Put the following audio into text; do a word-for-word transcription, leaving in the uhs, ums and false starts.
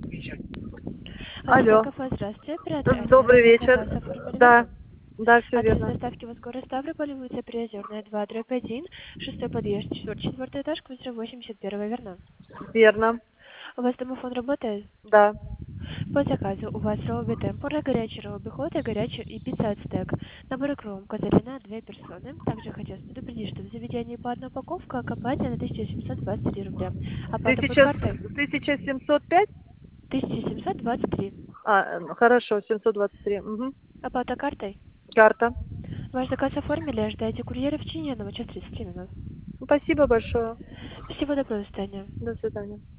Алло. Кафе, здравствуйте. Оператор Алина, Добрый заказ вечер. оформили Да, верно? да, все Адрес верно. доставки у вас город Ставрополь, улица Приозерная, два, дробь один, шестой подъезд, четвертый этаж, квартира восемьдесят один, верно? Верно. У вас домофон работает? Да. По заказу у вас робби темпура, горячий робби хот и горячий и пицца ацтек. Набор кром, козырина, две персоны. Также хотелось предупредить, что в заведении по одной упаковке окопайте на тысяча семьсот двадцать три рубля. Оплата будет Тысяча, картой? тысяча семьсот пять? тысяча семьсот двадцать три. А, ну, хорошо, семьсот двадцать три. Угу. Оплата картой? Карта. Ваш заказ оформили, ожидайте курьера в течение одного часа тридцати минут. Спасибо большое. Спасибо, доброго свидания. До свидания.